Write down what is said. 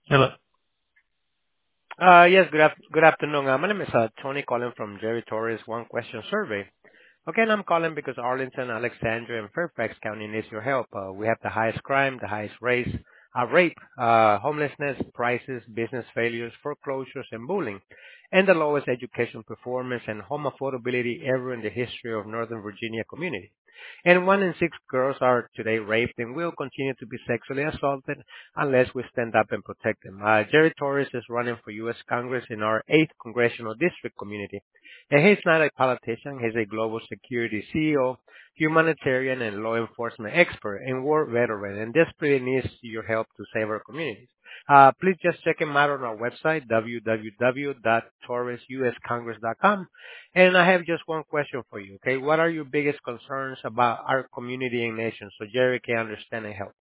Hello. Yes, good afternoon. My name is Tony calling from Jerry Torres One Question Survey. Okay, and I'm calling because Arlington, Alexandria, and Fairfax County needs your help. We have the highest crime, the highest rape, homelessness, prices, business failures, foreclosures, and bullying, and the lowest education performance and home affordability ever in the history of Northern Virginia community. And 1 in 6 girls are today raped and will continue to be sexually assaulted unless we stand up and protect them. Jerry Torres is running for U.S. Congress in our 8th Congressional District community. And he's not a politician. He's a global security CEO, humanitarian and law enforcement expert, and war veteran, and desperately needs your help to save our communities. Please just check him out on our website, www.torresuscongress.com. And I have just one question for you, okay? What are your biggest concerns about our community and nation so Jerry can understand and help?